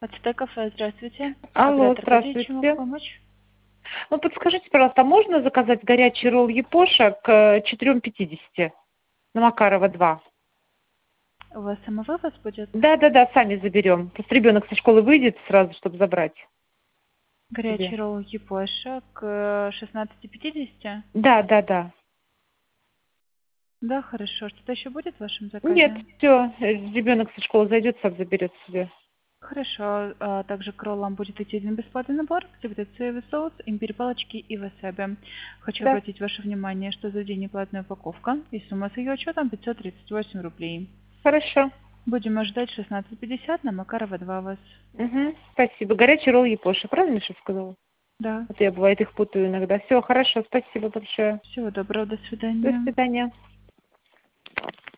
АЦТ кафе, здравствуйте. Алло, Оператор Катя, чем могу здравствуйте. помочь? Ну, подскажите, пожалуйста, а можно заказать горячий ролл Япоша к 4:50 на Макарова 2? У вас самовывоз будет? Да, сами заберем. Просто ребенок со школы выйдет сразу, чтобы забрать Горячий себе. ролл Япоша к 16:50? Да. Да, хорошо. Что-то еще будет в вашем Нет, заказе? все, ребенок со школы зайдет, сам заберет себе. Хорошо. Также к роллам будет идти один бесплатный набор, где будет соевый соус, имбирь, палочки и васаби. Хочу Да, обратить ваше внимание, что за день неплатная упаковка, и сумма с ее учетом 538 рублей. хорошо. Будем ожидать 16:50 на Макарова 2 вас. Угу, спасибо. Горячий ролл Япоша, правильно что сказала? Да. А то я, бывает, их путаю иногда. Все, хорошо, спасибо большое. Всего доброго, до До свидания. свидания.